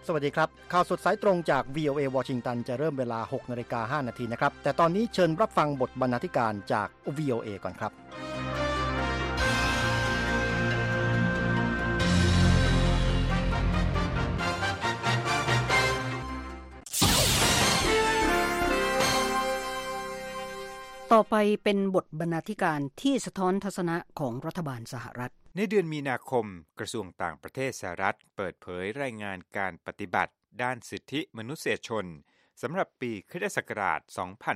สวัสดีครับข่าวสดสายตรงจาก VOA วอชิงตันจะเริ่มเวลา 6:05 น.นะครับแต่ตอนนี้เชิญรับฟังบทบรรณาธิการจาก VOA ก่อนครับต่อไปเป็นบทบรรณาธิการที่สะท้อนทัศนะของรัฐบาลสหรัฐในเดือนมีนาคมกระทรวงต่างประเทศสหรัฐเปิดเผยรายงานการปฏิบัติด้านสิทธิมนุษยชนสำหรับปีคริสตศักราช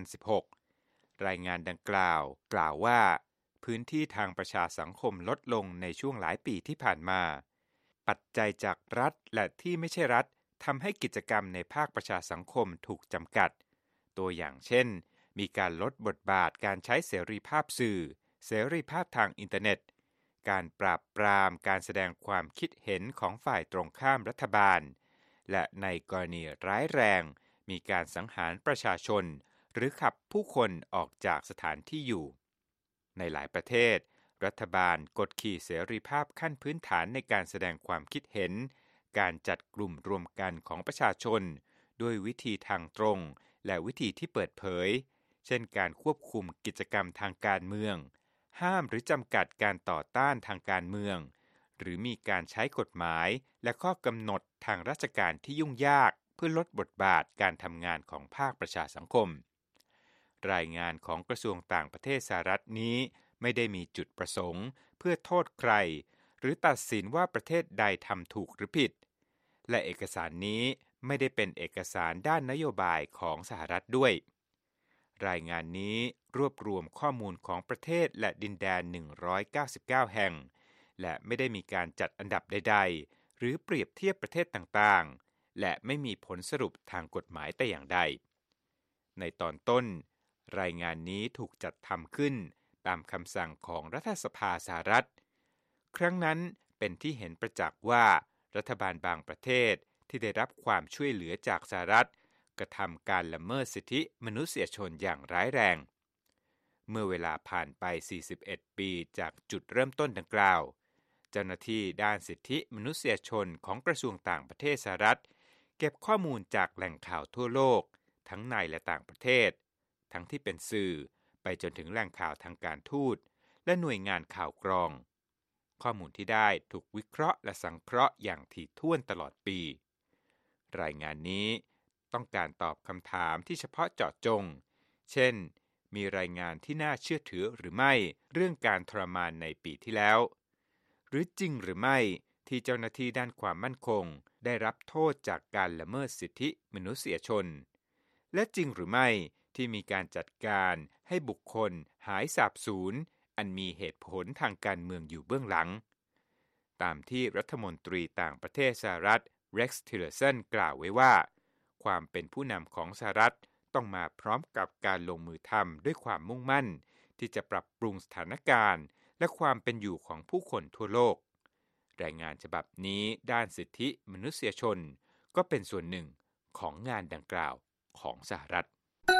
2016 รายงานดังกล่าวว่าพื้นที่ทางประชาสังคมลดลงในช่วงหลายปีที่ผ่านมาปัจจัยจากรัฐและที่ไม่ใช่รัฐทำให้กิจกรรมในภาคประชาสังคมถูกจำกัดตัวอย่างเช่นมีการลดบทบาทการใช้เสรีภาพสื่อเสรีภาพทางอินเทอร์เน็ตการปราบปรามการแสดงความคิดเห็นของฝ่ายตรงข้ามรัฐบาลและในกรณีร้ายแรงมีการสังหารประชาชนหรือขับผู้คนออกจากสถานที่อยู่ในหลายประเทศรัฐบาลกดขี่เสรีภาพขั้นพื้นฐานในการแสดงความคิดเห็นการจัดกลุ่มรวมกันของประชาชนด้วยวิธีทางตรงและวิธีที่เปิดเผยเช่นการควบคุมกิจกรรมทางการเมืองห้ามหรือจำกัดการต่อต้านทางการเมืองหรือมีการใช้กฎหมายและข้อกำหนดทางราชการที่ยุ่งยากเพื่อลดบทบาทการทำงานของภาคประชาสังคมรายงานของกระทรวงต่างประเทศสหรัฐนี้ไม่ได้มีจุดประสงค์เพื่อโทษใครหรือตัดสินว่าประเทศใดทำถูกหรือผิดและเอกสารนี้ไม่ได้เป็นเอกสารด้านนโยบายของสหรัฐด้วยรายงานนี้รวบรวมข้อมูลของประเทศและดินแดน199แห่งและไม่ได้มีการจัดอันดับใดๆหรือเปรียบเทียบประเทศต่างๆและไม่มีผลสรุปทางกฎหมายแต่อย่างใดในตอนต้นรายงานนี้ถูกจัดทำขึ้นตามคำสั่งของรัฐสภาสหรัฐครั้งนั้นเป็นที่เห็นประจักษ์ว่ารัฐบาลบางประเทศที่ได้รับความช่วยเหลือจากสหรัฐกระทำการละเมิดสิทธิมนุษยชนอย่างร้ายแรงเมื่อเวลาผ่านไป41ปีจากจุดเริ่มต้นดังกล่าวเจ้าหน้าที่ด้านสิทธิมนุษยชนของกระทรวงต่างประเทศสหรัฐเก็บข้อมูลจากแหล่งข่าวทั่วโลกทั้งในและต่างประเทศทั้งที่เป็นสื่อไปจนถึงแหล่งข่าวทางการทูตและหน่วยงานข่าวกรองข้อมูลที่ได้ถูกวิเคราะห์และสังเคราะห์อย่างถี่ถ้วนตลอดปีรายงานนี้ต้องการตอบคำถามที่เฉพาะเจาะจงเช่นมีรายงานที่น่าเชื่อถือหรือไม่เรื่องการทรมานในปีที่แล้วหรือจริงหรือไม่ที่เจ้าหน้าที่ด้านความมั่นคงได้รับโทษจากการละเมิดสิทธิมนุษยชนและจริงหรือไม่ที่มีการจัดการให้บุคคลหายสาบสูญอันมีเหตุผลทางการเมืองอยู่เบื้องหลังตามที่รัฐมนตรีต่างประเทศสหรัฐเร็กซ์ ทิลเลอร์สันกล่าวไว้ว่าความเป็นผู้นำของสหรัฐต้องมาพร้อมกับการลงมือทำด้วยความมุ่งมั่นที่จะปรับปรุงสถานการณ์และความเป็นอยู่ของผู้คนทั่วโลกรายงานฉบับนี้ด้านสิทธิมนุษยชนก็เป็นส่วนหนึ่งของงานดังกล่าวของสหรัฐ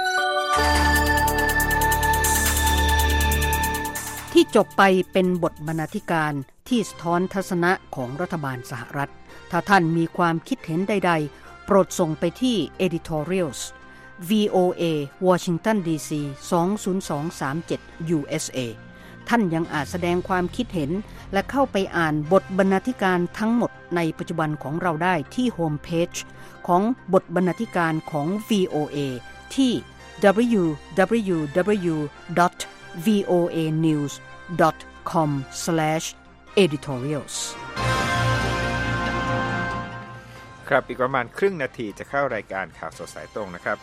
ที่จบไปเป็นบทบรรณาธิการที่สะท้อนทัศนะของรัฐบาลสหรัฐถ้าท่านมีความคิดเห็นใดๆโปรดส่งไปที่ editorials VOA Washington DC 20237 USA ท่านยังอาจแสดงความคิดเห็นและเข้าไปอ่านบทบรรณาธิการทั้งหมดในปัจจุบันของเราได้ที่โฮมเพจของบทบรรณาธิการของ VOA ที่ www.voanews.com/editorials ครับอีกประมาณครึ่งนาทีจะเข้ารายการข่าวสดสายตรงนะครับ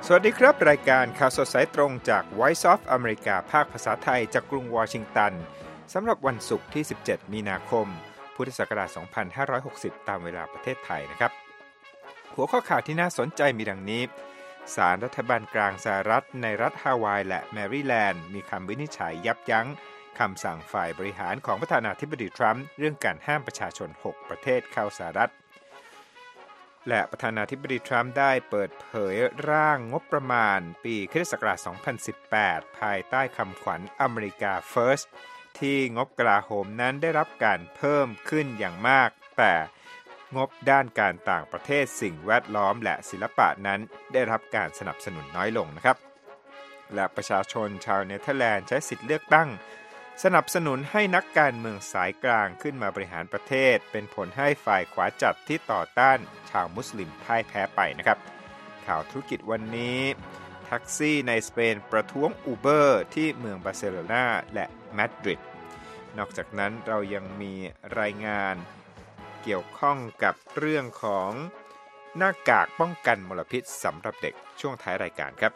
สวัสดีครับรายการข่าวสดสายตรงจาก Voice of America ภาคภาษาไทยจากกรุงวอชิงตันสำหรับวันศุกร์ที่17มีนาคมพุทธศักราช2560ตามเวลาประเทศไทยนะครับหัวข้อข่าวที่น่าสนใจมีดังนี้ศาลรัฐบาลกลางสหรัฐในรัฐฮาวายและแมริแลนด์มีคำวินิจฉัยยับยั้งคำสั่งฝ่ายบริหารของประธานาธิบดีทรัมป์เรื่องการห้ามประชาชน6ประเทศเข้าสหรัฐและประธานาธิบดีทรัมป์ได้เปิดเผยร่างงบประมาณปีค.ศ. 2018 ภายใต้คำขวัญ America First ที่งบกลาโหมนั้นได้รับการเพิ่มขึ้นอย่างมากแต่งบด้านการต่างประเทศสิ่งแวดล้อมและศิลปะนั้นได้รับการสนับสนุนน้อยลงนะครับและประชาชนชาวเนเธอร์แลนด์ใช้สิทธิเลือกตั้งสนับสนุนให้นักการเมืองสายกลางขึ้นมาบริหารประเทศเป็นผลให้ฝ่ายขวาจัดที่ต่อต้านชาวมุสลิมพ่ายแพ้ไปนะครับข่าวธุรกิจวันนี้แท็กซี่ในสเปนประท้วงอูเบอร์ที่เมืองบาร์เซโลนาและมาดริดนอกจากนั้นเรายังมีรายงานเกี่ยวข้องกับเรื่องของหน้ากากป้องกันมลพิษสำหรับเด็กช่วงท้ายรายการครับ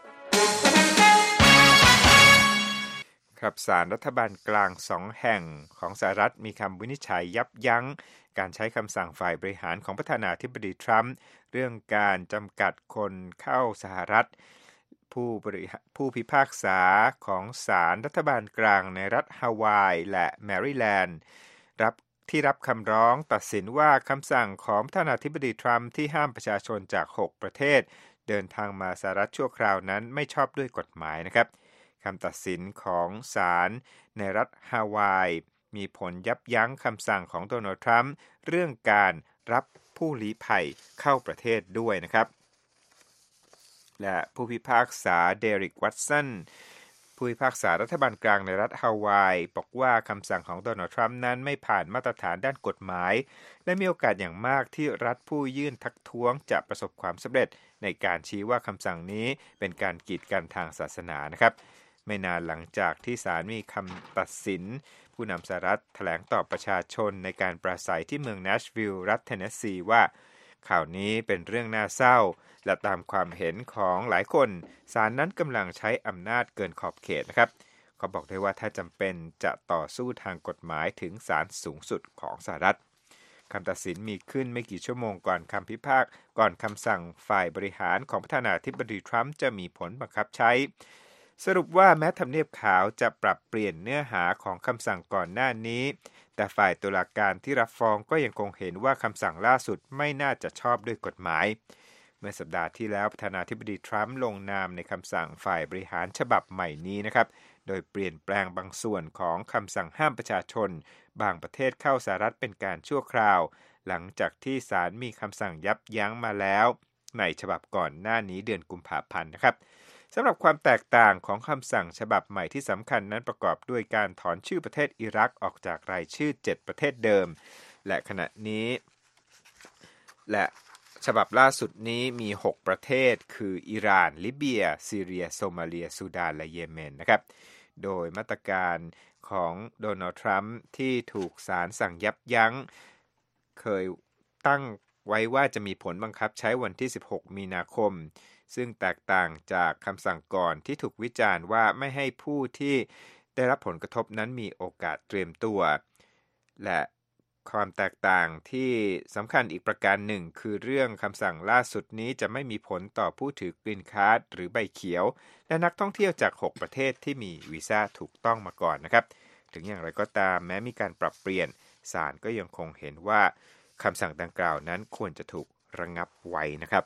ครับศาลรัฐบาลกลาง2แห่งของสหรัฐมีคำวินิจฉัยยับยั้งการใช้คำสั่งฝ่ายบริหารของประธานาธิบดีทรัมป์เรื่องการจำกัดคนเข้าสหรัฐผู้พิพากษาของศาลรัฐบาลกลางในรัฐฮาวายและแมริแลนด์รับคำร้องตัดสินว่าคำสั่งของประธานาธิบดีทรัมป์ที่ห้ามประชาชนจาก6ประเทศเดินทางมาสหรัฐชั่วคราวนั้นไม่ชอบด้วยกฎหมายนะครับคำตัดสินของศาลในรัฐฮาวายมีผลยับยั้งคำสั่งของโดนัลด์ทรัมป์เรื่องการรับผู้ลี้ภัยเข้าประเทศด้วยนะครับและผู้พิพากษาเดริก วัตสันผู้พิพากษารัฐบาลกลางในรัฐฮาวายบอกว่าคำสั่งของโดนัลด์ทรัมป์นั้นไม่ผ่านมาตรฐานด้านกฎหมายและมีโอกาสอย่างมากที่รัฐผู้ยื่นทักท้วงจะประสบความสำเร็จในการชี้ว่าคำสั่งนี้เป็นการกีดกันทางศาสนานะครับไม่นานหลังจากที่ศาลมีคำตัดสินผู้นำสหรัฐแถลงต่อประชาชนในการปราศัยที่เมืองแนชวิลล์รัฐเทนเนสซีว่าข่าวนี้เป็นเรื่องน่าเศร้าและตามความเห็นของหลายคนศาลนั้นกำลังใช้อำนาจเกินขอบเขตนะครับเขาบอกได้ว่าถ้าจำเป็นจะต่อสู้ทางกฎหมายถึงศาลสูงสุดของสหรัฐคำตัดสินมีขึ้นไม่กี่ชั่วโมงก่อนคำสั่งฝ่ายบริหารของประธานาธิบดีทรัมป์จะมีผลบังคับใช้สรุปว่าแม้ทำเนียบขาวจะปรับเปลี่ยนเนื้อหาของคำสั่งก่อนหน้านี้แต่ฝ่ายตุลาการที่รับฟ้องก็ยังคงเห็นว่าคำสั่งล่าสุดไม่น่าจะชอบด้วยกฎหมายเมื่อสัปดาห์ที่แล้วประธานาธิบดีทรัมป์ลงนามในคำสั่งฝ่ายบริหารฉบับใหม่นี้นะครับโดยเปลี่ยนแปลงบางส่วนของคำสั่งห้ามประชาชนบางประเทศเข้าสหรัฐเป็นการชั่วคราวหลังจากที่ศาลมีคำสั่งยับยั้งมาแล้วในฉบับก่อนหน้านี้เดือนกุมภาพันธ์นะครับสำหรับความแตกต่างของคำสั่งฉบับใหม่ที่สำคัญนั้นประกอบด้วยการถอนชื่อประเทศอิรักออกจากรายชื่อ7ประเทศเดิมและขณะนี้และฉบับล่าสุดนี้มี6ประเทศคืออิหร่านลิเบียซีเรียโซมาเลียซูดานและเยเมนนะครับโดยมาตรการของโดนัลด์ทรัมป์ที่ถูกศาลสั่งยับยั้งเคยตั้งไว้ว่าจะมีผลบังคับใช้วันที่16มีนาคมซึ่งแตกต่างจากคำสั่งก่อนที่ถูกวิจารณ์ว่าไม่ให้ผู้ที่ได้รับผลกระทบนั้นมีโอกาสเตรียมตัวและความแตกต่างที่สำคัญอีกประการหนึ่งคือเรื่องคำสั่งล่าสุดนี้จะไม่มีผลต่อผู้ถือกรีนการ์ดหรือใบเขียวและนักท่องเที่ยวจาก6ประเทศที่มีวีซ่าถูกต้องมาก่อนนะครับถึงอย่างไรก็ตามแม้มีการปรับเปลี่ยนศาลก็ยังคงเห็นว่าคำสั่งดังกล่าวนั้นควรจะถูกระงับไว้นะครับ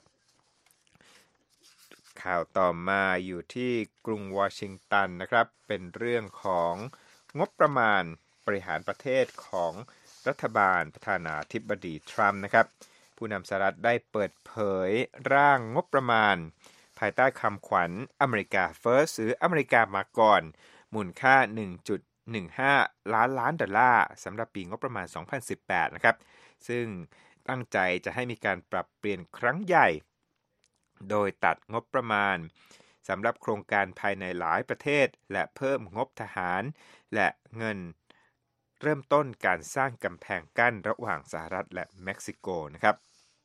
ข่าวต่อมาอยู่ที่กรุงวอชิงตันนะครับเป็นเรื่องของงบประมาณบริหารประเทศของรัฐบาลประธานาธิบดีทรัมป์นะครับผู้นำสหรัฐได้เปิดเผยร่างงบประมาณภายใต้คำขวัญ America First หรืออเมริกามาก่อนมูลค่า 1.15 ล้านดอลลาร์สำหรับปีงบประมาณ 2018 นะครับซึ่งตั้งใจจะให้มีการปรับเปลี่ยนครั้งใหญ่โดยตัดงบประมาณสำหรับโครงการภายในหลายประเทศและเพิ่มงบทหารและเงินเริ่มต้นการสร้างกำแพงกั้นระหว่างสหรัฐและเม็กซิโกนะครับ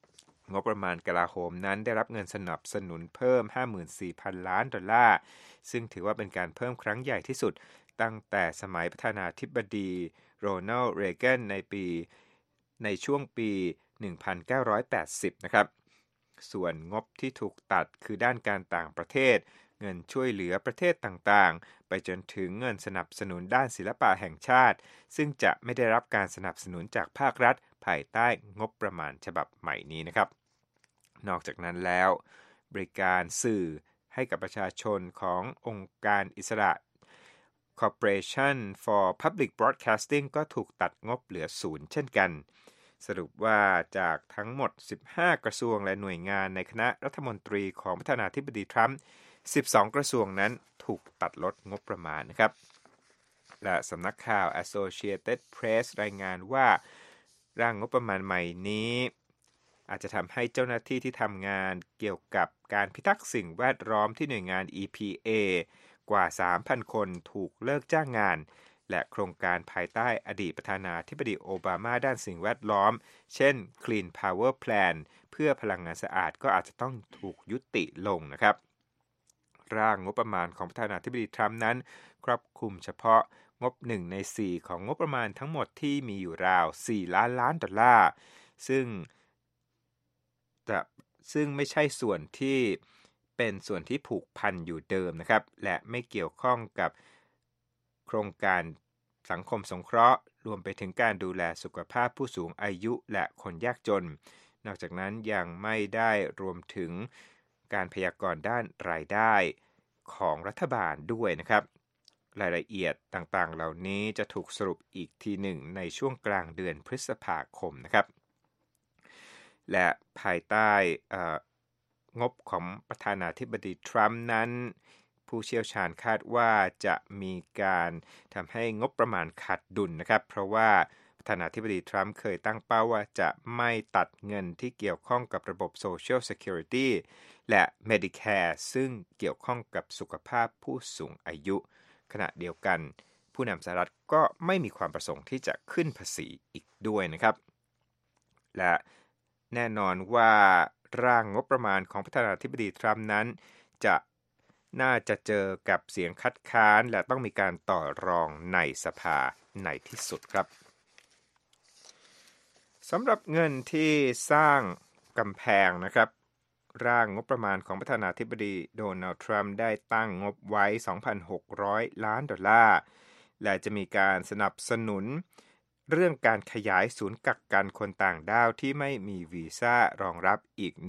งบประมาณกลาโหมนั้นได้รับเงินสนับสนุนเพิ่ม 54,000 ล้านดอลลาร์ซึ่งถือว่าเป็นการเพิ่มครั้งใหญ่ที่สุดตั้งแต่สมัยประธานาธิบดีโรนัลด์ เรแกนในช่วงปี 1980 นะครับส่วนงบที่ถูกตัดคือด้านการต่างประเทศเงินช่วยเหลือประเทศต่างๆไปจนถึงเงินสนับสนุนด้านศิลปะแห่งชาติซึ่งจะไม่ได้รับการสนับสนุนจากภาครัฐภายใต้งบประมาณฉบับใหม่นี้นะครับนอกจากนั้นแล้วบริการสื่อให้กับประชาชนขององค์การอิสระ Corporation for Public Broadcasting ก็ถูกตัดงบเหลือ0เช่นกันสรุปว่าจากทั้งหมด15กระทรวงและหน่วยงานในคณะรัฐมนตรีของประธานาธิบดีทรัมป์12กระทรวงนั้นถูกตัดลดงบประมาณนะครับและสำนักข่าว Associated Press รายงานว่าร่างงบประมาณใหม่นี้อาจจะทำให้เจ้าหน้าที่ที่ทำงานเกี่ยวกับการพิทักษ์สิ่งแวดล้อมที่หน่วยงาน EPA กว่า 3,000 คนถูกเลิกจ้างงานและโครงการภายใต้อดีตประธานาธิบดีโอบามาด้านสิ่งแวดล้อมเช่น Clean Power Plan เพื่อพลังงานสะอาดก็อาจจะต้องถูกยุติลงนะครับร่างงบประมาณของประธานาธิบดีทรัมป์นั้นครอบคลุมเฉพาะงบ1ใน4ของงบประมาณทั้งหมดที่มีอยู่ราว4ล้านล้านดอลลาร์ซึ่งไม่ใช่ส่วนที่เป็นส่วนที่ผูกพันอยู่เดิมนะครับและไม่เกี่ยวข้องกับโครงการสังคมสงเคราะห์รวมไปถึงการดูแลสุขภาพผู้สูงอายุและคนยากจนนอกจากนั้นยังไม่ได้รวมถึงการพยากรณ์ด้านรายได้ของรัฐบาลด้วยนะครับรายละเอียดต่างๆเหล่านี้จะถูกสรุปอีกทีหนึ่งในช่วงกลางเดือนพฤษภาคมนะครับและภายใต้งบของประธานาธิบดีทรัมป์นั้นผู้เชี่ยวชาญคาดว่าจะมีการทำให้งบประมาณขาดดุลนะครับเพราะว่าประธานาธิบดีทรัมป์เคยตั้งเป้าว่าจะไม่ตัดเงินที่เกี่ยวข้องกับระบบ Social Security และ Medicare ซึ่งเกี่ยวข้องกับสุขภาพผู้สูงอายุขณะเดียวกันผู้นำสหรัฐก็ไม่มีความประสงค์ที่จะขึ้นภาษีอีกด้วยนะครับและแน่นอนว่าร่างงบประมาณของประธานาธิบดีทรัมป์นั้นน่าจะเจอกับเสียงคัดค้านและต้องมีการต่อรองในสภาในที่สุดครับสำหรับเงินที่สร้างกำแพงนะครับร่างงบประมาณของประธานาธิบดีโดนัลด์ทรัมป์ได้ตั้งงบไว้ 2,600 ล้านดอลลาร์และจะมีการสนับสนุนเรื่องการขยายศูนย์กักกันคนต่างด้าวที่ไม่มีวีซ่ารองรับอีก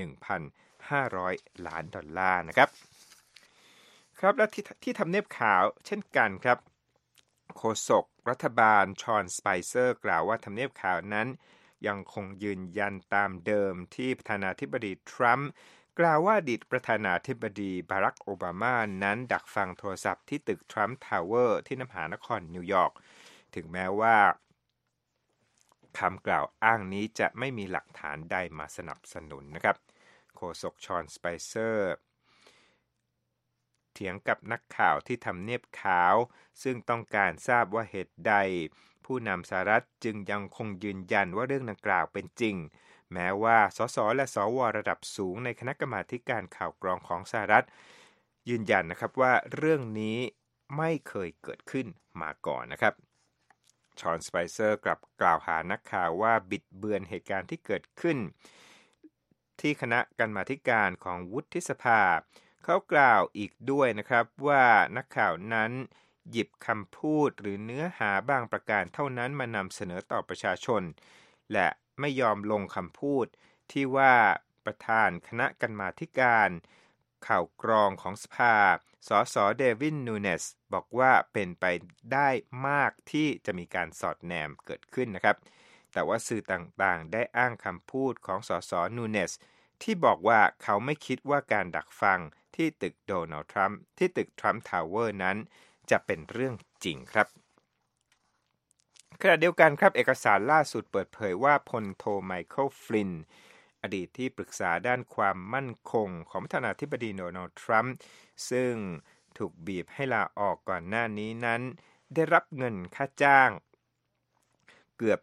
1,500 ล้านดอลลาร์นะครับครับและที่ทำเนียบขาวเช่นกันครับโฆษกรัฐบาลชอนสไปเซอร์กล่าวว่าทำเนียบขาวนั้นยังคงยืนยันตามเดิมที่ประธานาธิบดีทรัมป์กล่าวว่าอดีตประธานาธิบดีบารักโอบามานั้นดักฟังโทรศัพท์ที่ตึกทรัมป์ทาวเวอร์ที่มหานครนิวยอร์กถึงแม้ว่าคำกล่าวอ้างนี้จะไม่มีหลักฐานใดมาสนับสนุนนะครับโฆษกชอนสไปเซอร์เถียงกับนักข่าวที่ทำเนียบขาวซึ่งต้องการทราบว่าเหตุใดผู้นำสหรัฐจึงยังคงยืนยันว่าเรื่องดังกล่าวเป็นจริงแม้ว่าสสและสวระดับสูงในคณะกรรมาธิการข่าวกรองของสหรัฐยืนยันนะครับว่าเรื่องนี้ไม่เคยเกิดขึ้นมาก่อนนะครับชอนสไปเซอร์กล่าวหานักข่าวว่าบิดเบือนเหตุการณ์ที่เกิดขึ้นที่คณะกรรมาธิการของวุฒิสภาเขากล่าวอีกด้วยนะครับว่านักข่าวนั้นหยิบคำพูดหรือเนื้อหาบางประการเท่านั้นมานำเสนอต่อประชาชนและไม่ยอมลงคำพูดที่ว่าประธานคณะกรรมาธิการข่าวกรองของสภาสสเดวินนูเนสบอกว่าเป็นไปได้มากที่จะมีการสอดแนมเกิดขึ้นนะครับแต่ว่าสื่อต่างๆได้อ้างคำพูดของสสนูเนสที่บอกว่าเขาไม่คิดว่าการดักฟังที่ตึกโดนัลด์ทรัมป์ที่ตึกทรัมป์ทาวเวอร์นั้นจะเป็นเรื่องจริงครับขณะเดียวกันครับเอกสารล่าสุดเปิดเผยว่าพลโทไมเคิลฟลินอดีตที่ปรึกษาด้านความมั่นคงของประธานาธิบดีโดนัลด์ทรัมป์ซึ่งถูกบีบให้ลาออกก่อนหน้านี้นั้นได้รับเงินค่าจ้างเกือบ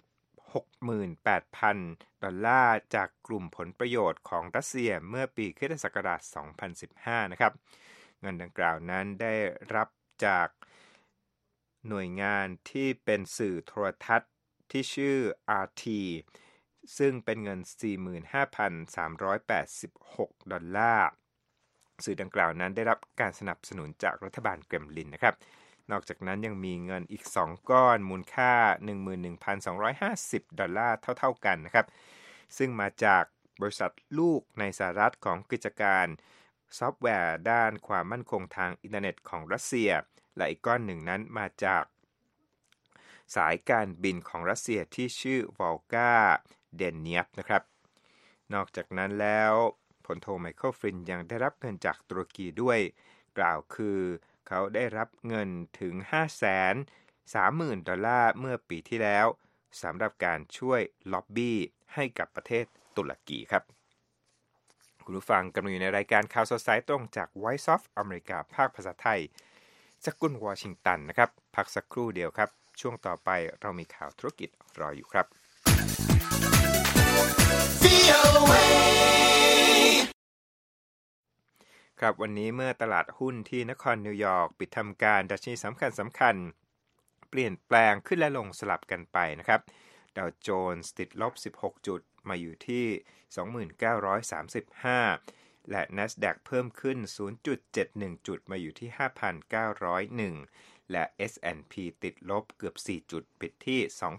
68,000 ดอลลาร์จากกลุ่มผลประโยชน์ของรัสเซียเมื่อปีค.ศ. 2015 นะครับเงินดังกล่าวนั้นได้รับจากหน่วยงานที่เป็นสื่อโทรทัศน์ที่ชื่อ RT ซึ่งเป็นเงิน 45,386 ดอลลาร์สื่อดังกล่าวนั้นได้รับการสนับสนุนจากรัฐบาลเกรมลินนะครับนอกจากนั้นยังมีเงินอีก2ก้อนมูลค่า 11,250 ดอลลาร์เท่าๆกันนะครับซึ่งมาจากบริษัทลูกในสหรัฐของกิจการซอฟต์แวร์ด้านความมั่นคงทางอินเทอร์เน็ตของรัสเซียและอีกก้อนหนึ่งนั้นมาจากสายการบินของรัสเซียที่ชื่อ Volga Deniyev นะครับนอกจากนั้นแล้วพลโทไมเคิลฟลินยังได้รับเงินจากตุรกีด้วยกล่าวคือเขาได้รับเงินถึง 530,000 ดอลลาร์เมื่อปีที่แล้วสำหรับการช่วยล็อบบี้ให้กับประเทศตุรกีครับคุณผู้ฟังกำลังอยู่ในรายการข่าวสดสายตรงจาก Voice of America ภาคภาษาไทยจากกรุงวอชิงตันนะครับพักสักครู่เดียวครับช่วงต่อไปเรามีข่าวธุรกิจรออยู่ครับครับวันนี้เมื่อตลาดหุ้นที่นครนิวยอร์กปิดทำการดัชนีสำคัญเปลี่ยนแปลงขึ้นและลงสลับกันไปนะครับดาวโจนส์ติดลบ16จุดมาอยู่ที่ 2935 และ NASDAQ เพิ่มขึ้น 0.71 จุดมาอยู่ที่ 5,901 และ S&P ติดลบเกือบ4จุดปิดที่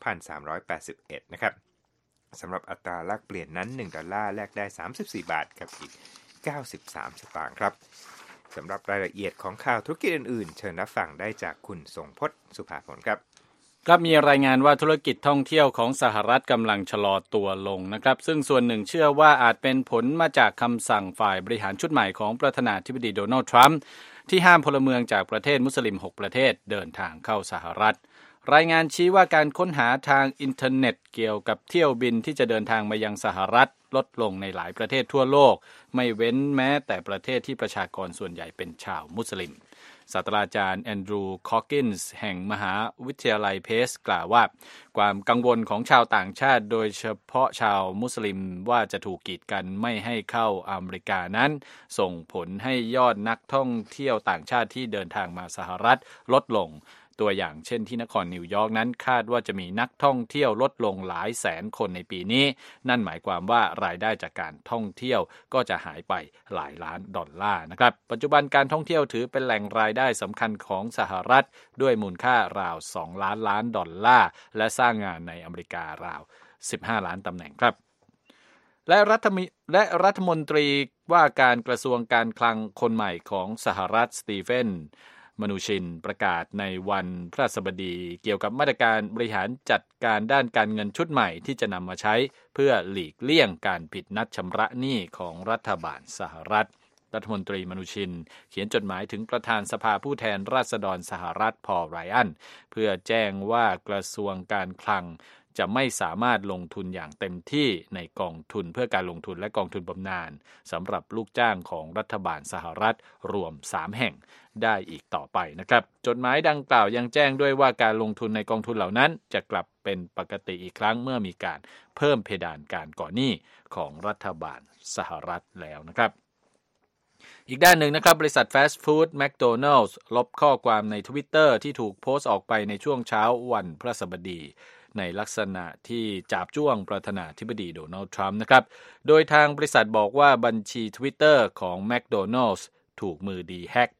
2,381 นะครับสำหรับอัตราแลกเปลี่ยนนั้น1ดอลลาร์แลกได้34บาทกับอีก93 สตางค์ครับสำหรับรายละเอียดของข่าวธุรกิจอื่นๆเชิญรับฟังได้จากคุณทรงพจน์สุภาผลครับครับมีรายงานว่าธุรกิจท่องเที่ยวของสหรัฐกำลังชะลอตัวลงนะครับซึ่งส่วนหนึ่งเชื่อว่าอาจเป็นผลมาจากคำสั่งฝ่ายบริหารชุดใหม่ของประธานาธิบดีโดนัลด์ทรัมป์ที่ห้ามพลเมืองจากประเทศมุสลิม6ประเทศเดินทางเข้าสหรัฐรายงานชี้ว่าการค้นหาทางอินเทอร์เน็ตเกี่ยวกับเที่ยวบินที่จะเดินทางมายังสหรัฐลดลงในหลายประเทศทั่วโลกไม่เว้นแม้แต่ประเทศที่ประชากรส่วนใหญ่เป็นชาวมุสลิมศาสตราจารย์แอนดรูว์คอกินส์แห่งมหาวิทยาลัยเพสกล่าวว่าความกังวลของชาวต่างชาติโดยเฉพาะชาวมุสลิมว่าจะถูกกีดกันไม่ให้เข้าอเมริกานั้นส่งผลให้ยอดนักท่องเที่ยวต่างชาติที่เดินทางมาสหรัฐลดลงตัวอย่างเช่นที่นครนิวยอร์กนั้นคาดว่าจะมีนักท่องเที่ยวลดลงหลายแสนคนในปีนี้นั่นหมายความว่ารายได้จากการท่องเที่ยวก็จะหายไปหลายล้านดอลลาร์นะครับปัจจุบันการท่องเที่ยวถือเป็นแหล่งรายได้สำคัญของสหรัฐด้วยมูลค่าราว2ล้านดอลลาร์และสร้างงานในอเมริการาว15ล้านตำแหน่งครับและรัฐมนตรีว่าการกระทรวงการคลังคนใหม่ของสหรัฐสตีเฟนมนูชินประกาศในวันพฤหัสบดีเกี่ยวกับมาตรการบริหารจัดการด้านการเงินชุดใหม่ที่จะนำมาใช้เพื่อหลีกเลี่ยงการผิดนัดชำระหนี้ของรัฐบาลสหรัฐรัฐมนตรีมนูชินเขียนจดหมายถึงประธานสภาผู้แทนราษฎรสหรัฐพอล ไรอันเพื่อแจ้งว่ากระทรวงการคลังจะไม่สามารถลงทุนอย่างเต็มที่ในกองทุนเพื่อการลงทุนและกองทุนบำนาญสำหรับลูกจ้างของรัฐบาลสหรัฐรวม3แห่งได้อีกต่อไปนะครับจดหมายดังกล่าวยังแจ้งด้วยว่าการลงทุนในกองทุนเหล่านั้นจะกลับเป็นปกติอีกครั้งเมื่อมีการเพิ่มเพดานการก่อหนี้ของรัฐบาลสหรัฐแล้วนะครับอีกด้านหนึ่งนะครับบริษัทฟาสต์ฟู้ดแมคโดนัลด์ลบข้อความใน Twitter ที่ถูกโพสต์ออกไปในช่วงเช้าวันพฤหัสบดีในลักษณะที่จาบจ้วงประธานาธิบดีโดนัลด์ทรัมป์นะครับโดยทางบริษัทบอกว่าบัญชี Twitter ของ McDonald's ถูกมือดีแฮก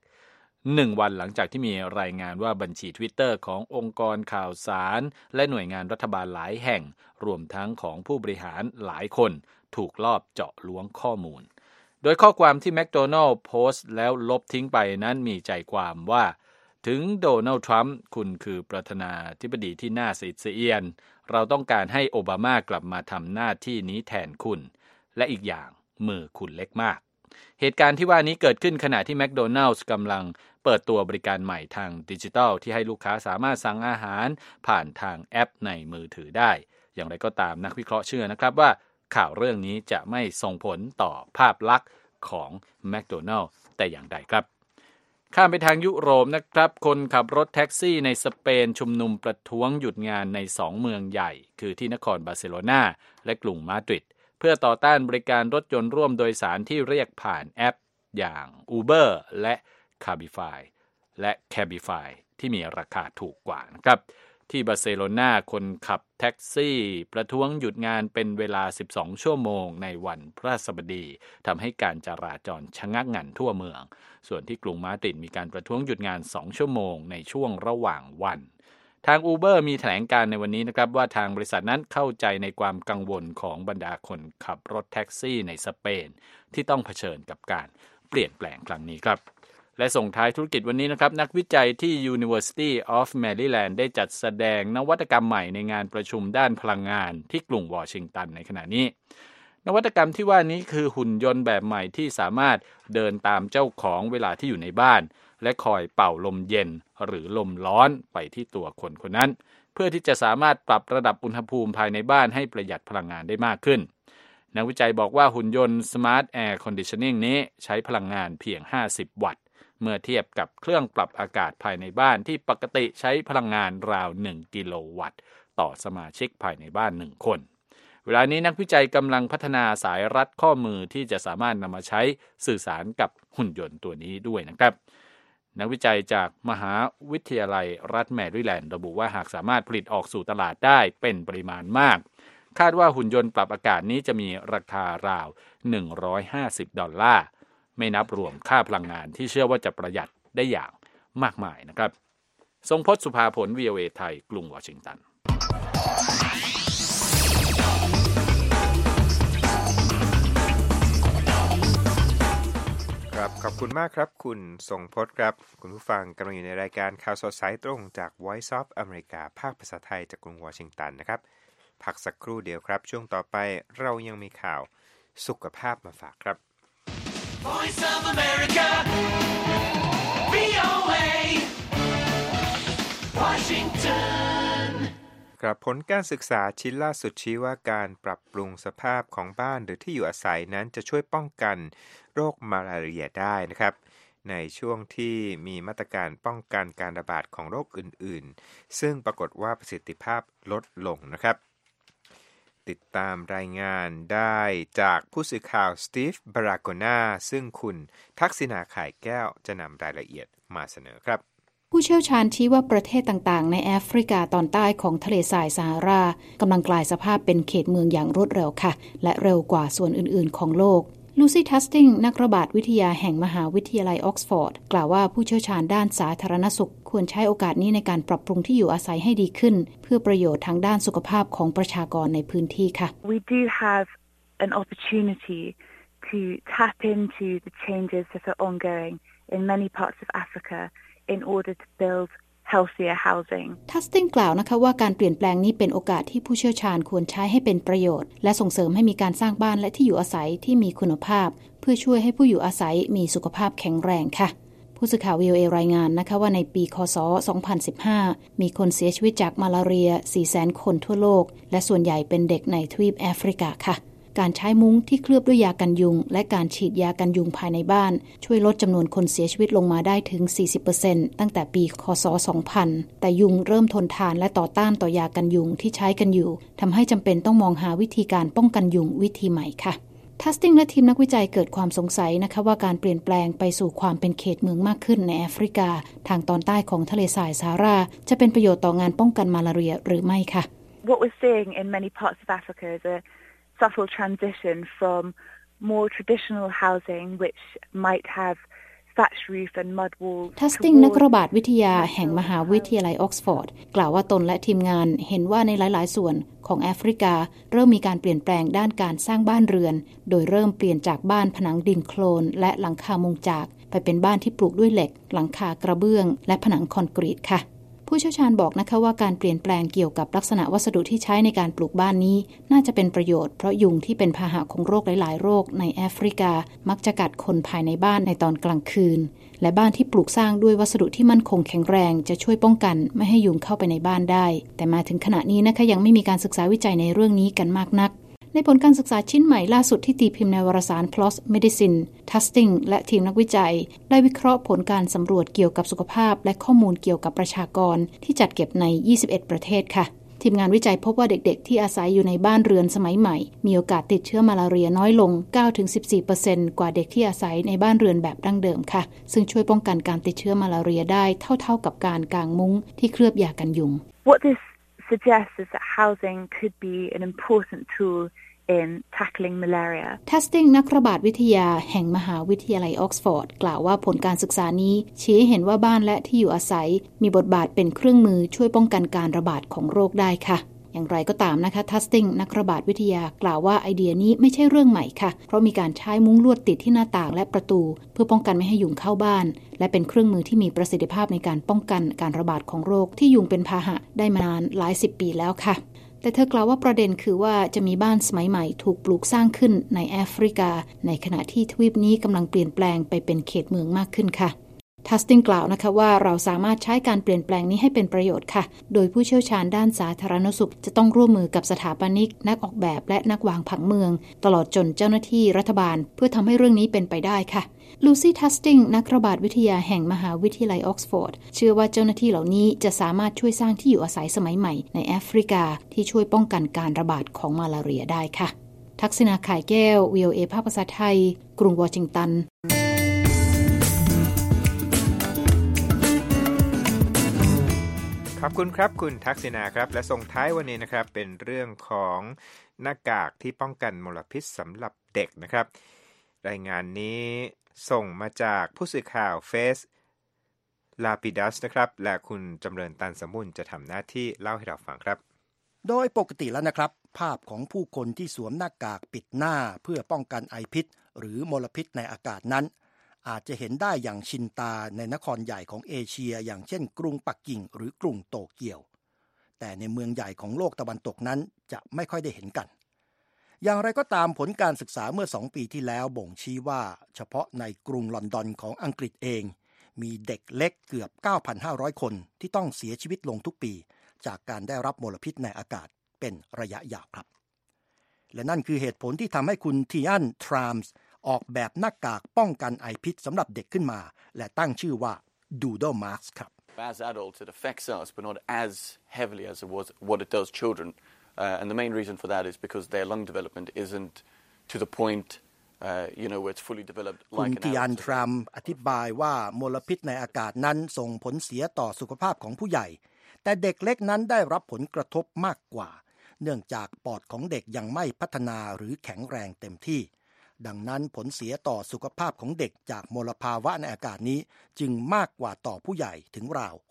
1วันหลังจากที่มีรายงานว่าบัญชี Twitter ขององค์กรข่าวสารและหน่วยงานรัฐบาลหลายแห่งรวมทั้งของผู้บริหารหลายคนถูกลอบเจาะล้วงข้อมูลโดยข้อความที่ McDonald โพสต์แล้วลบทิ้งไปนั้นมีใจความว่าถึงโดนัลด์ทรัมป์คุณคือประธานาธิบดีที่น่าสะเอียนเราต้องการให้โอบามากลับมาทำหน้าที่นี้แทนคุณและอีกอย่างมือคุณเล็กมากเหตุการณ์ที่ว่านี้เกิดขึ้นขณะที่ McDonald's กำลังเปิดตัวบริการใหม่ทางดิจิทัลที่ให้ลูกค้าสามารถสั่งอาหารผ่านทางแอปในมือถือได้อย่างไรก็ตามนักวิเคราะห์เชื่อนะครับว่าข่าวเรื่องนี้จะไม่ส่งผลต่อภาพลักษณ์ของ McDonald's แต่อย่างใดครับข้ามไปทางยุโรปนะครับคนขับรถแท็กซี่ในสเปนชุมนุมประท้วงหยุดงานใน2เมืองใหญ่คือที่นครบาร์เซโลนาและกรุงมาดริดเพื่อต่อต้านบริการรถยนต์ร่วมโดยสารที่เรียกผ่านแอปอย่าง Uber และ Cabify และ Cabify ที่มีราคาถูกกว่านะครับที่บาร์เซโลนาคนขับแท็กซี่ประท้วงหยุดงานเป็นเวลา12ชั่วโมงในวันพฤหัสบดีทำให้การจราจรชะงักงันทั่วเมืองส่วนที่กรุงมาดริดมีการประท้วงหยุดงาน2ชั่วโมงในช่วงระหว่างวันทาง Uber มีแถลงการในวันนี้นะครับว่าทางบริษัทนั้นเข้าใจในความกังวลของบรรดาคนขับรถแท็กซี่ในสเปนที่ต้องเผชิญกับการเปลี่ยนแปลงครั้งนี้ครับและส่งท้ายธุรกิจวันนี้นะครับนักวิจัยที่ University of Maryland ได้จัดแสดงนวัตกรรมใหม่ในงานประชุมด้านพลังงานที่กรุงวอชิงตันในขณะนี้นวัตกรรมที่ว่านี้คือหุ่นยนต์แบบใหม่ที่สามารถเดินตามเจ้าของเวลาที่อยู่ในบ้านและคอยเป่าลมเย็นหรือลมร้อนไปที่ตัวคนคนนั้นเพื่อที่จะสามารถปรับระดับอุณหภูมิภายในบ้านให้ประหยัดพลังงานได้มากขึ้นนักวิจัยบอกว่าหุ่นยนต์ Smart Air Conditioning นี้ใช้พลังงานเพียง50วัตต์เมื่อเทียบกับเครื่องปรับอากาศภายในบ้านที่ปกติใช้พลังงานราว1กิโลวัตต์ต่อสมาชิกภายในบ้าน1คนเวลานี้นักวิจัยกำลังพัฒนาสายรัดข้อมือที่จะสามารถนำมาใช้สื่อสารกับหุ่นยนต์ตัวนี้ด้วยนะครับนักวิจัยจากมหาวิทยาลัยรัฐแมริแลนด์ระบุว่าหากสามารถผลิตออกสู่ตลาดได้เป็นปริมาณมากคาดว่าหุ่นยนต์ปรับอากาศนี้จะมีราคาราว$150ไม่นับรวมค่าพลังงานที่เชื่อว่าจะประหยัดได้อย่างมากมายนะครับทรงพจน์สุภาผล VOA ไทยกรุงวอชิงตันครับขอบคุณมากครับคุณทรงพจน์ครับคุณผู้ฟังกำลังอยู่ในรายการข่าวสดสายตรงจาก Voice of America ภาคภาษาไทยจากกรุงวอชิงตันนะครับพักสักครู่เดียวครับช่วงต่อไปเรายังมีข่าวสุขภาพมาฝากครับ Voice of America VOA Washington ครับผลการศึกษาชิ้นล่าสุดชี้ว่าการปรับปรุงสภาพของบ้านหรือที่อยู่อาศัยนั้นจะช่วยป้องกันโรคมาลาเรียได้นะครับในช่วงที่มีมาตรการป้องกันการระบาดของโรคอื่นๆซึ่งปรากฏว่าประสิทธิภาพลดลงนะครับติดตามรายงานได้จากผู้สื่อข่าวสตีฟบารากอนาซึ่งคุณทักษิณาข่ายแก้วจะนำรายละเอียดมาเสนอครับผู้เชี่ยวชาญชี้ว่าประเทศต่างๆในแอฟริกาตอนใต้ของทะเลทรายซาฮารากำลังกลายสภาพเป็นเขตเมืองอย่างรวดเร็วค่ะและเร็วกว่าส่วนอื่นๆของโลกลูซี่ทัสติงนักระบาดวิทยาแห่งมหาวิทยาลัยออกซฟอร์ดกล่าวว่าผู้เชี่ยวชาญด้านสาธารณสุขควรใช้โอกาสนี้ในการปรับปรุงที่อยู่อาศัยให้ดีขึ้นเพื่อประโยชน์ทางด้านสุขภาพของประชากรในพื้นที่ค่ะ We do have an opportunity to tap into the changes that are ongoing in many parts of Africa in order to build healthier housing ทัสติงกล่าวนะคะว่าการเปลี่ยนแปลงนี้เป็นโอกาสที่ผู้เชี่ยวชาญควรใช้ให้เป็นประโยชน์และส่งเสริมให้มีการสร้างบ้านและที่อยู่อาศัยที่มีคุณภาพเพื่อช่วยให้ผู้อยู่อาศัยมีสุขภาพแข็งแรงค่ะผู้สื่อข่าว VOA รายงานนะคะว่าในปีคศ 2015 มีคนเสียชีวิตจากมาลาเรีย 400,000 คนทั่วโลกและส่วนใหญ่เป็นเด็กในทวีปแอฟริกาค่ะการใช้มุ้งที่เคลือบด้วยยากันยุงและการฉีดยากันยุงภายในบ้านช่วยลดจำนวนคนเสียชีวิตลงมาได้ถึง 40% ตั้งแต่ปีคศ 2000 แต่ยุงเริ่มทนทานและต่อต้านต่อยากันยุงที่ใช้กันอยู่ทำให้จำเป็นต้องมองหาวิธีการป้องกันยุงวิธีใหม่ค่ะทัสติงและทีมนักวิจัยเกิดความสงสัยนะคะว่าการเปลี่ยนแปลงไปสู่ความเป็นเขตเมืองมากขึ้นในแอฟริกาทางตอนใต้ของทะเลทรายซาฮาราจะเป็นประโยชน์ต่องานป้องกันมาลาเรียหรือไม่ค่ะ What we're seeing in many parts of Africa is a subtle transition from more traditional housing which might have thatch roof and mud wall ทัสติงนักระบาดวิทยาแห่งมหาวิทยาลัยออกซฟอร์ดกล่าวว่าตนและทีมงานเห็นว่าในหลายๆส่วนของแอฟริกาเริ่มมีการเปลี่ยนแปลงด้านการสร้างบ้านเรือนโดยเริ่มเปลี่ยนจากบ้านผนังดินโคลนและหลังคามุงจากไปเป็นบ้านที่ปลูกด้วยเหล็กหลังคากระเบื้องและผนังคอนกรีตค่ะผู้เชี่ยวชาญบอกนะคะว่าการเปลี่ยนแปลงเกี่ยวกับลักษณะวัสดุที่ใช้ในการปลูกบ้านนี้น่าจะเป็นประโยชน์เพราะยุงที่เป็นพาหะของโรคหลายๆโรคในแอฟริกามักจะกัดคนภายในบ้านในตอนกลางคืนและบ้านที่ปลูกสร้างด้วยวัสดุที่มั่นคงแข็งแรงจะช่วยป้องกันไม่ให้ยุงเข้าไปในบ้านได้แต่มาถึงขณะนี้นะคะยังไม่มีการศึกษาวิจัยในเรื่องนี้กันมากนักในผลการศึกษาชิ้นใหม่ล่าสุดที่ตีพิมพ์ในวารสาร PLOS Medicine Tusting และทีมนักวิจัยได้วิเคราะห์ผลการสำรวจเกี่ยวกับสุขภาพและข้อมูลเกี่ยวกับประชากรที่จัดเก็บใน 21 ประเทศค่ะทีมงานวิจัยพบว่าเด็กๆที่อาศัยอยู่ในบ้านเรือนสมัยใหม่มีโอกาสติดเชื้อมาลาเรียน้อยลง 9-14% กว่าเด็กที่อาศัยในบ้านเรือนแบบดั้งเดิมค่ะซึ่งช่วยป้องกันการติดเชื้อมาลาเรียได้เท่าๆกับการกางมุ้งที่เคลือบยากันยุง What this suggests is that housing could be an important tool in tackling malaria. Tusting นักระบาดวิทยาแห่งมหาวิทยาลัยออกซฟอร์ดกล่าวว่าผลการศึกษานี้ชี้ให้เห็นว่าบ้านและที่อยู่อาศัยมีบทบาทเป็นเครื่องมือช่วยป้องกันการระบาดของโรคได้ค่ะอย่างไรก็ตามนะคะ Tusting นักระบาดวิทยากล่าวว่าไอเดียนี้ไม่ใช่เรื่องใหม่ค่ะเพราะมีการใช้มุ้งลวดติดที่หน้าต่างและประตูเพื่อป้องกันไม่ให้ยุงเข้าบ้านและเป็นเครื่องมือที่มีประสิทธิภาพในการป้องกันการระบาดของโรคที่ยุงเป็นพาหะได้มานานหลาย10 ปีแล้วค่ะแต่เธอกล่าวว่าประเด็นคือว่าจะมีบ้านสมัยใหม่ถูกปลูกสร้างขึ้นในแอฟริกาในขณะที่ทวีปนี้กำลังเปลี่ยนแปลงไปเป็นเขตเมืองมากขึ้นค่ะทัสติงกล่าวนะคะว่าเราสามารถใช้การเปลี่ยนแปลงนี้ให้เป็นประโยชน์ค่ะโดยผู้เชี่ยวชาญด้านสาธารณสุขจะต้องร่วมมือกับสถาปนิกนักออกแบบและนักวางผังเมืองตลอดจนเจ้าหน้าที่รัฐบาลเพื่อทำให้เรื่องนี้เป็นไปได้ค่ะลูซี่ทัสติงนักระบาดวิทยาแห่งมหาวิทยาลัยออกซฟอร์ดเชื่อว่าเจ้าหน้าที่เหล่านี้จะสามารถช่วยสร้างที่อยู่อาศัยสมัยใหม่ในแอฟริกาที่ช่วยป้องกันการระบาดของมาลาเรียได้ค่ะทักษิณาข่ายแก้ว VOA ภาคภาษาไทยกรุงวอชิงตันขอบคุณครับคุณทักษิณาครับและส่งท้ายวันนี้นะครับเป็นเรื่องของหน้ากากที่ป้องกันมลพิษสำหรับเด็กนะครับรายงานนี้ส่งมาจากผู้สื่อข่าวเฟสลาปิดัสนะครับและคุณจำเริญตันสมุนจะทำหน้าที่เล่าให้เราฟังครับโดยปกติแล้วนะครับภาพของผู้คนที่สวมหน้ากากปิดหน้าเพื่อป้องกันไอพิษหรือมลพิษในอากาศนั้นอาจจะเห็นได้อย่างชินตาในนครใหญ่ของเอเชียอย่างเช่นกรุงปักกิ่งหรือกรุงโตเกียวแต่ในเมืองใหญ่ของโลกตะวันตกนั้นจะไม่ค่อยได้เห็นกันอย่างไรก็ตามผลการศึกษาเมื่อ2 ปีที่แล้วบ่งชี้ว่าเฉพาะในกรุงลอนดอนของอังกฤษเองมีเด็กเล็กเกือบ 9,500 คนที่ต้องเสียชีวิตลงทุกปีจากการได้รับมลพิษในอากาศเป็นระยะยาวครับและนั่นคือเหตุผลที่ทำให้คุณทีอันทรามส์ออกแบบหน้ากากป้องกันไอพิษสำหรับเด็กขึ้นมาและตั้งชื่อว่า Doodle Mask ครับ As adults it affects us but not as heavily as what it does children and the main reason for that is because their lung development isn't to the point where it's fully developed like an adult คุณทีอันทรามอธิบายว่ามลพิษในอากาศนั้นส่งผลเสียต่อสุขภาพของผู้ใหญ่แต่เด็กเล็กนั้นได้รับผลกระทบมากกว่าเนื่องจากปอดของเด็กยังไม่พัฒนาหรือแข็งแรงเต็มที่ดังนั้นผลเสียต่อสุขภาพของเด็กจากมลภาวะในอากาศนี้จึงมากกว่าต่อผู้ใหญ่ถึงราว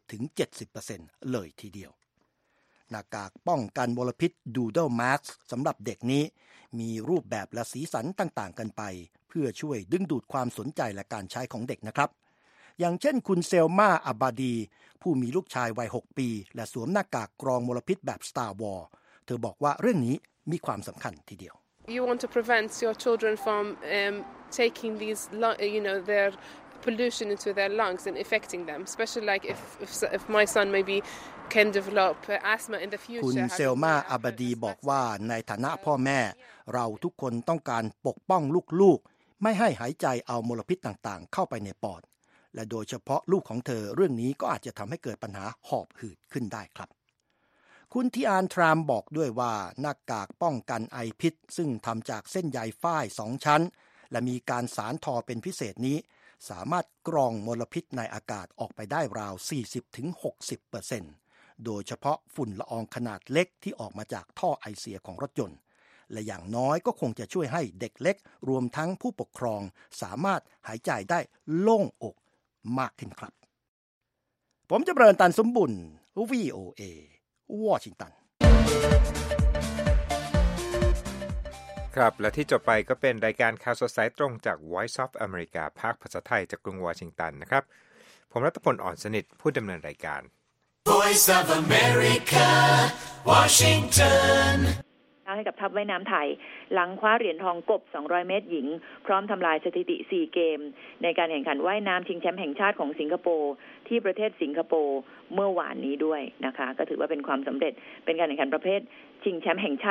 60-70% เลยทีเดียวหน้ากากป้องกันมลพิษ Doodle Mask สำหรับเด็กนี้มีรูปแบบและสีสันต่างๆกันไปเพื่อช่วยดึงดูดความสนใจและการใช้ของเด็กนะครับอย่างเช่นคุณเซลมาอับบาดีผู้มีลูกชายวัย6 ปีและสวมหน้ากากกรองมลพิษแบบ Star Wars เธอบอกว่าเรื่องนี้มีความสำคัญทีเดียว You want to prevent your children from taking these, their pollution into their lungs and affecting them, especially like if my son maybe can develop asthma in the future. คุณเซลมาอับบาดีบอกว่าในฐานะพ่อแม่เราทุกคนต้องการปกป้องลูกๆไม่ให้หายใจเอามลพิษต่างๆเข้าไปในปอดและโดยเฉพาะลูกของเธอเรื่องนี้ก็อาจจะทำให้เกิดปัญหาหอบหืดขึ้นได้ครับคุณทีอันทรามบอกด้วยว่าหน้ากากป้องกันไอพิษซึ่งทำจากเส้นใยฝ้าย2 ชั้นและมีการสานทอเป็นพิเศษนี้สามารถกรองมลพิษในอากาศออกไปได้ราว 40-60% โดยเฉพาะฝุ่นละอองขนาดเล็กที่ออกมาจากท่อไอเสียของรถยนต์และอย่างน้อยก็คงจะช่วยให้เด็กเล็กรวมทั้งผู้ปกครองสามารถหายใจได้โล่งอกมากขึ้นครับผมจำเริญตันสมบุญ VOAวอชิงตันครับและที่จบไปก็เป็นรายการข่าวสดสายตรงจาก Voice of America ภาคภาษาไทยจากกรุงวอชิงตันนะครับผมรัตพล อ่อนสนิทผู้ดำเนินรายการ Voice of America Washington ให้กับทัพว่ายน้ำไทยหลังคว้าเหรียญทองกบ200เมตรหญิงพร้อมทำลายสถิติ4เกมในการแข่งขันว่ายน้ำชิงแชมป์แห่งชาติของสิงคโปร์ที่ประเทศสิงคโปร์เมื่อวานนี้ด้วยนะคะก็ถือว่าเป็นความสำเร็จเป็นการแข่งขันประเภทชิงแชมป์แห่งชาติ